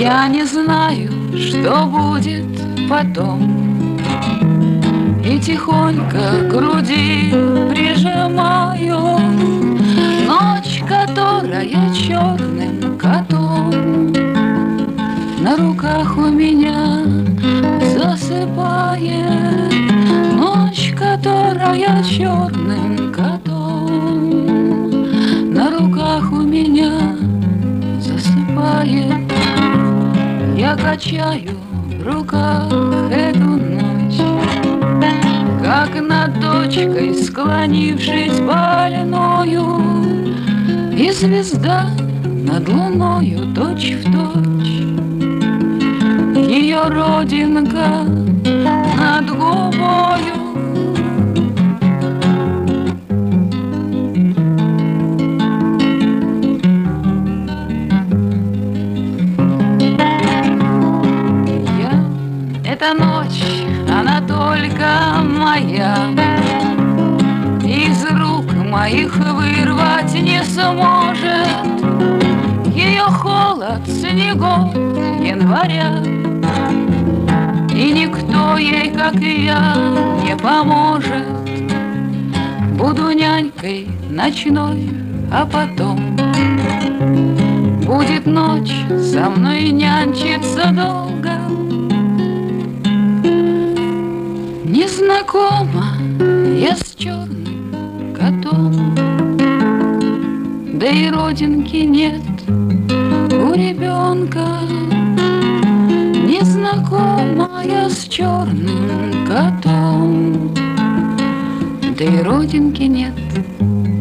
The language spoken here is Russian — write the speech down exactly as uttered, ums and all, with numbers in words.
Я не знаю, что будет потом, и тихонько к груди прижимаю ночь, которая черным котом на руках у меня засыпает. Ночь, которая черным котом на руках у меня засыпает. Я качаю в руках эту ночь, как над дочкой, склонившись больною, и звезда над луною точь-в-точь, ее родинка над губою. Эта ночь, она только моя, из рук моих вырвать не сможет ее холод снегов января. И никто ей, как и я, не поможет. Буду нянькой ночной, а потом будет ночь со мной нянчиться долго. Незнакома я с черным котом, да и родинки нет у ребенка. Незнакома я с черным котом, да и родинки нет